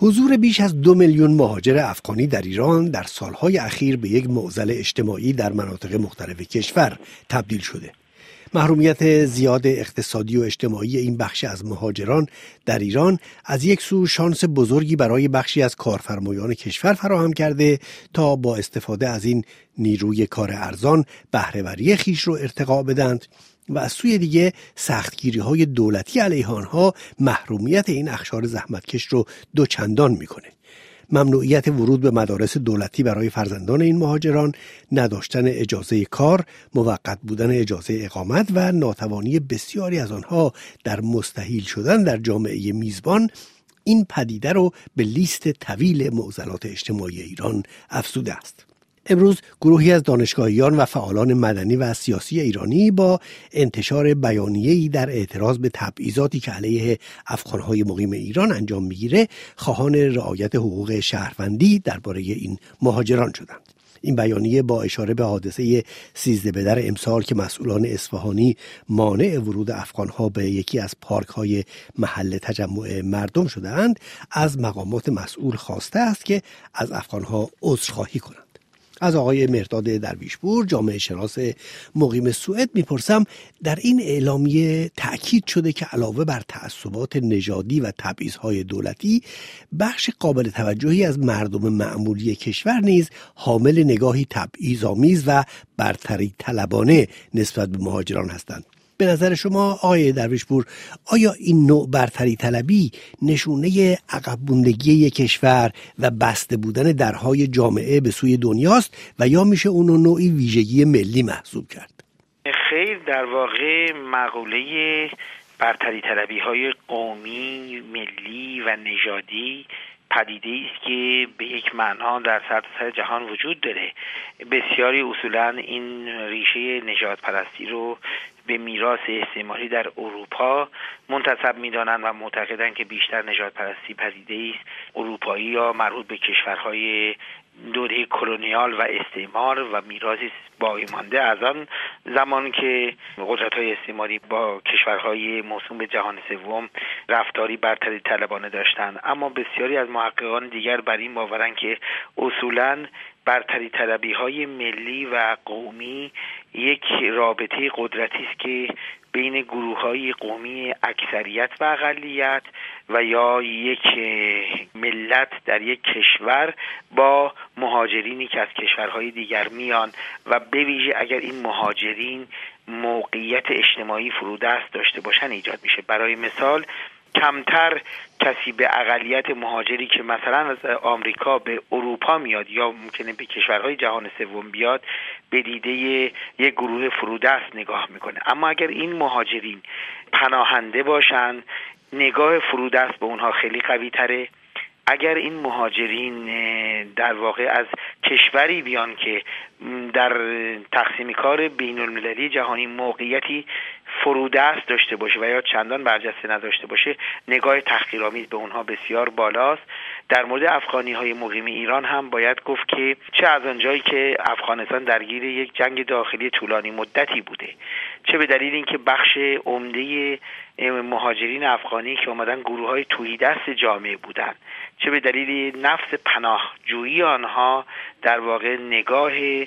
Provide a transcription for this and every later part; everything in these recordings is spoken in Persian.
حضور بیش از 2 میلیون مهاجر افغانی در ایران در سالهای اخیر به یک معضل اجتماعی در مناطق مختلف کشور تبدیل شده. محرومیت زیاد اقتصادی و اجتماعی این بخش از مهاجران در ایران از یک سو شانس بزرگی برای بخشی از کارفرمایان کشور فراهم کرده تا با استفاده از این نیروی کار ارزان بهره‌وری خیش رو ارتقا بدند و از سوی دیگه سختگیری‌های دولتی علیه آنها محرومیت این اقشار زحمتکش رو دوچندان میکنه. ممنوعیت ورود به مدارس دولتی برای فرزندان این مهاجران، نداشتن اجازه کار، موقت بودن اجازه اقامت و ناتوانی بسیاری از آنها در مستحیل شدن در جامعه میزبان، این پدیده رو به لیست طویل معضلات اجتماعی ایران افزوده است. امروز گروهی از دانشگاهیان و فعالان مدنی و سیاسی ایرانی با انتشار بیانیه‌ای در اعتراض به تبعیضاتی که علیه افغان‌های مقیم ایران انجام می‌گیره، خواهان رعایت حقوق شهروندی درباره این مهاجران شدند. این بیانیه با اشاره به حادثه 13 بدر امسال که مسئولان اصفهانی مانع ورود افغان‌ها به یکی از پارک‌های محل تجمع مردم شدند، از مقامات مسئول خواسته است که از افغان‌ها عذرخواهی کنند. از آقای مهرداد درویشپور، جامعه شناس مقیم سوئد، میپرسم در این اعلامیه تأکید شده که علاوه بر تعصبات نژادی و تبعیض‌های دولتی، بخش قابل توجهی از مردم معمولی کشور نیز حامل نگاهی تبعیض‌آمیز و برتری طلبانه نسبت به مهاجران هستند. به نظر شما آقای درویشپور، آیا این نوع برتری طلبی نشونه عقب ماندگی یک کشور و بسته بودن درهای جامعه به سوی دنیاست و یا میشه اونو نوعی ویژگی ملی محسوب کرد؟ خیر، در واقع مقوله برتری طلبی های قومی، ملی و نژادی پدیده‌ای است که به یک معنا در سرتاسر جهان وجود داره. بسیاری اصولاً این ریشه نژاد پرستی رو به میراث استعماری در اروپا منتسب می‌دانند و معتقدند که بیشتر نژاد پرستی پدیده‌ای است اروپایی یا مربوط به کشورهای دوره کلونیال و استعمار و میراثی باقی مانده از آن زمان که قدرت‌های استعماری با کشورهای موسوم به جهان سوم رفتاری برتری طلبانه داشتند. اما بسیاری از محققان دیگر بر این باورند که اصولاً برتری طلبی‌های ملی و قومی یک رابطه قدرتی است که بین گروه‌های قومی اکثریت و اقلیت و یا یک ملت در یک کشور با مهاجرینی که از کشورهای دیگر میان و به ویژه اگر این مهاجرین موقعیت اجتماعی فرودست داشته باشن ایجاد میشه. برای مثال کمتر کسی به اقلیت مهاجری که مثلا از آمریکا به اروپا میاد یا ممکنه به کشورهای جهان سوم بیاد به دیده یک گروه فرودست نگاه میکنه. اما اگر این مهاجرین پناهنده باشن، نگاه فرودست به اونها خیلی قوی تره. اگر این مهاجرین در واقع از کشوری بیان که در تقسیم کار بین المللی جهانی موقعیتی فرودست داشته باشه و یا چندان برجسته نداشته باشه، نگاه تحقیرآمیز به اونها بسیار بالاست. در مورد افغانی‌های مقیم ایران هم باید گفت که چه از آنجایی که افغانستان درگیر یک جنگ داخلی طولانی مدتی بوده، چه به دلیل اینکه بخش عمده مهاجرین افغانی که اومدن گروه‌های توحیدست جامعه بودن، چه به دلیل نفس پناهجویی آنها در واقع نگاه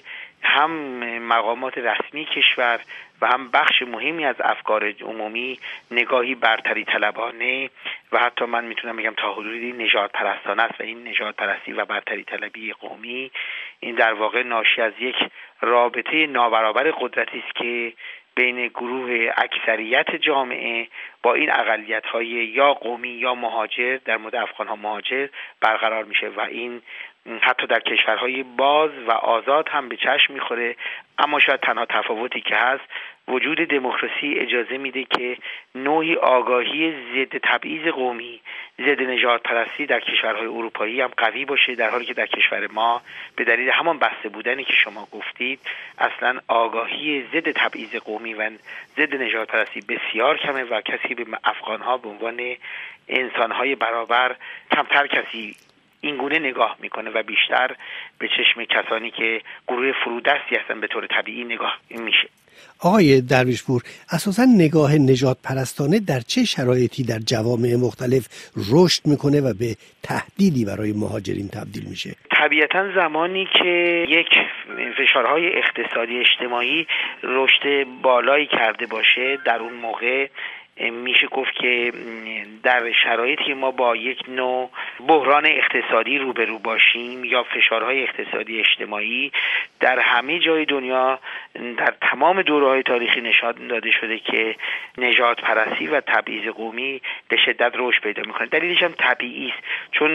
هم مقامات رسمی کشور و هم بخش مهمی از افکار عمومی نگاهی برتری طلبانه و حتی من میتونم بگم تا حدودی نژاد پرستانه است و این نژاد پرستی و برتری طلبی قومی این در واقع ناشی از یک رابطه نابرابر قدرتی است که بین گروه اکثریت جامعه با این اقلیت‌های یا قومی یا مهاجر، در مورد افغان‌ها مهاجر، برقرار میشه و این حتی در کشورهای باز و آزاد هم به چشم میخوره. اما شاید تنها تفاوتی که هست وجود دموکراسی اجازه میده که نوعی آگاهی ضد تبعیض قومی، ضد نژاد پرستی در کشورهای اروپایی هم قوی باشه، در حالی که در کشور ما به دلیل همان بسته بودنی که شما گفتید اصلا آگاهی ضد تبعیض قومی و ضد نژاد پرستی بسیار کمه و کسی به افغان‌ها به عنوان انسان‌های برابر کمتر کسی این گونه نگاه میکنه و بیشتر به چشم کسانی که گروه فرودستی هستن به طور طبیعی نگاه میشه. آقای درویشپور، اساساً نگاه نژاد پرستانه در چه شرایطی در جوامع مختلف رشد میکنه و به تهدیدی برای مهاجرین تبدیل میشه؟ طبیعتاً زمانی که یک فشارهای اقتصادی اجتماعی رشد بالایی کرده باشه، در اون موقع میشه گفت که در شرایطی ما با یک نوع بحران اقتصادی روبرو باشیم یا فشارهای اقتصادی اجتماعی. در همه جای دنیا در تمام دوره‌های تاریخی نشان داده شده که نژاد پرستی و تبعیض قومی به شدت رشد پیدا میکنه. دلیلش هم طبیعی است، چون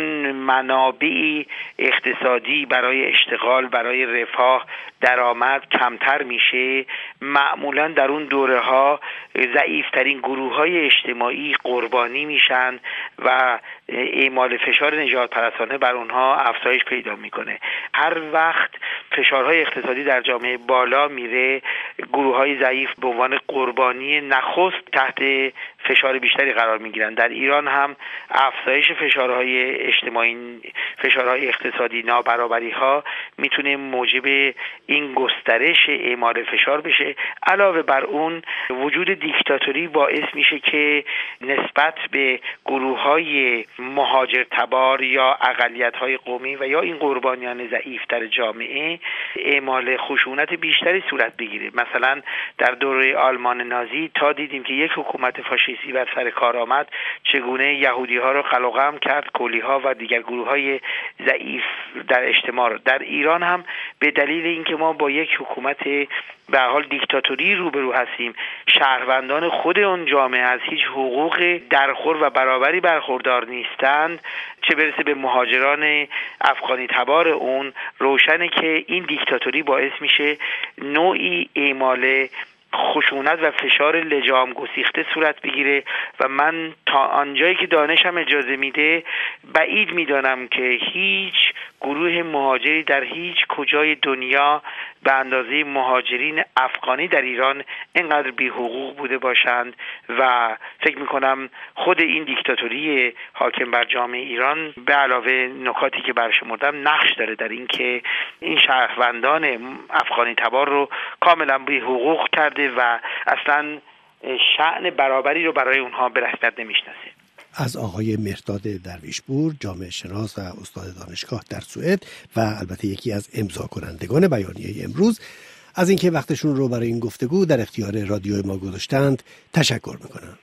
منابع اقتصادی برای اشتغال، برای رفاه، درآمد کمتر میشه. معمولا در اون دوره‌ها ضعیف‌ترین گروه‌های اجتماعی قربانی میشن و اعمال فشار نژاد پرستانه بر اونها افزایش پیدا میکنه. هر وقت فشارهای اقتصادی در جامعه بالا میره، گروه‌های ضعیف به عنوان قربانی نخست تحت فشار بیشتری قرار میگیرن. در ایران هم افزایش فشارهای اجتماعی، فشارهای اقتصادی، نابرابری‌ها میتونه موجب این گسترش اعمال فشار بشه. علاوه بر اون وجود دیکتاتوری باعث میشه که نسبت به گروه‌های مهاجر تبار یا اقلیت‌های قومی و یا این قربانیان ضعیف‌تر جامعه اعمال خشونت بیشتری صورت بگیره. مثلا در دوره آلمان نازی تا دیدیم که یک حکومت فاشیستی بر سر کار آمد چگونه یهودی‌ها رو قلقم کرد، کلی‌ها و دیگر گروه‌های ضعیف در اجتماع رو. در ایران هم به دلیل اینکه ما با یک حکومت به هر حال دیکتاتوری روبرو هستیم، شهروندان خود اون جامعه از هیچ حقوق درخور و برابری برخوردار نیستند، چه برسه به مهاجران افغانی تبار اون. روشنه که این دیکتاتوری باعث میشه نوعی اعمال خشونت و فشار لجام گسیخته صورت بگیره و من تا آنجایی که دانشم اجازه میده بعید میدانم که هیچ گروه مهاجری در هیچ کجای دنیا به اندازه مهاجرین افغانی در ایران اینقدر بی حقوق بوده باشند و فکر میکنم خود این دیکتاتوری حاکم بر جامعه ایران به علاوه نکاتی که برشمردم نقش داره در این که این شهروندان افغانی تبار رو کاملا بی حقوق کرده و اصلا شأن برابری رو برای اونها به رسمیت نمیشناسه. از آقای مهرداد درویشپور، جامعه شناس و استاد دانشگاه در سوئد و البته یکی از امضا کنندگان بیانیه امروز، از اینکه وقتشون رو برای این گفتگو در اختیار رادیو ما گذاشتند تشکر میکنم.